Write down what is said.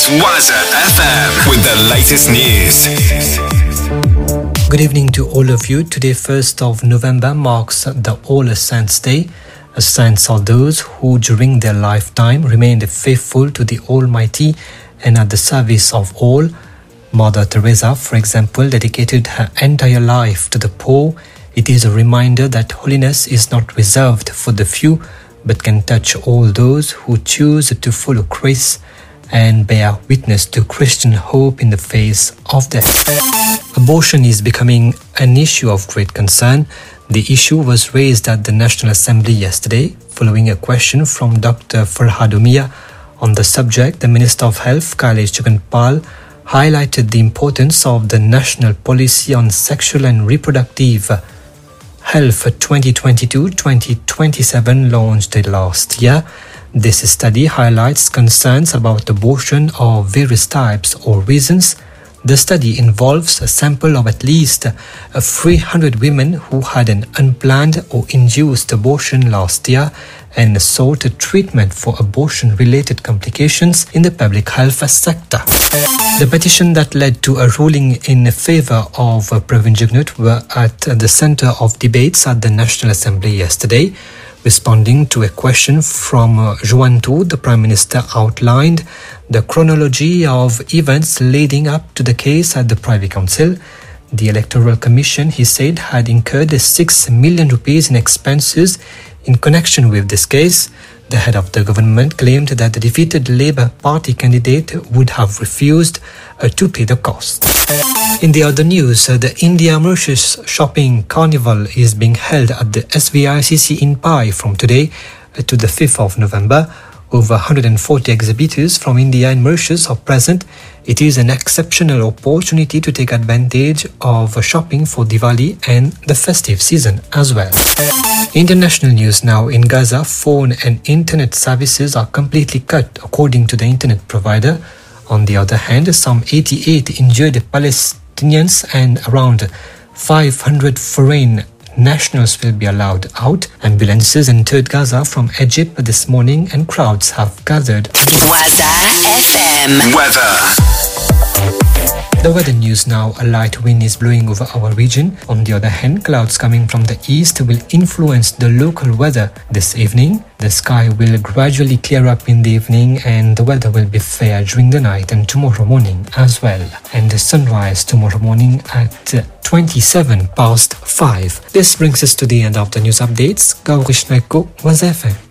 is Waza FM with the latest news. Good evening to all of you. Today, 1st of November, marks the All Saints' Day. Saints are those who, during their lifetime, remained faithful to the Almighty and at the service of all. Mother Teresa, for example, dedicated her entire life to the poor. It is a reminder that holiness is not reserved for the few, but can touch all those who choose to follow Christ and bear witness to Christian hope in the face of death. Abortion is becoming an issue of great concern. The issue was raised at the National Assembly yesterday, following a question from Dr. Farhad Umia on the subject. The Minister of Health, Kailash Chuganpal, highlighted the importance of the National Policy on Sexual and Reproductive Health 2022-2027 launched last year. This study highlights concerns about abortion of various types or reasons. The study involves a sample of at least 300 women who had an unplanned or induced abortion last year and sought treatment for abortion-related complications in the public health sector. The petition that led to a ruling in favor of Pravin Jugnauth were at the center of debates at the National Assembly yesterday. Responding to a question from Juanto, the Prime Minister outlined the chronology of events leading up to the case at the Privy Council. The Electoral Commission, he said, had incurred 6 million rupees in expenses in connection with this case. The head of the government claimed that the defeated Labour Party candidate would have refused to pay the cost. In the other news, the India-Mauritius Shopping Carnival is being held at the SVICC in Pai from today to the 5th of November. Over 140 exhibitors from India and Mauritius are present. It is an exceptional opportunity to take advantage of shopping for Diwali and the festive season as well. International news now. In Gaza, phone and internet services are completely cut, according to the internet provider. On the other hand, some 88 injured Palestinians and around 500 foreign nationals will be allowed out. Ambulances entered Gaza from Egypt this morning and crowds have gathered. Waza FM weather. The weather news now. A light wind is blowing over our region. On the other hand, clouds coming from the east will influence the local weather this evening. The sky will gradually clear up in the evening and the weather will be fair during the night and tomorrow morning as well. And the sunrise tomorrow morning at 27 past 5. This brings us to the end of the news updates. Gaurish Naiko, Waza FM.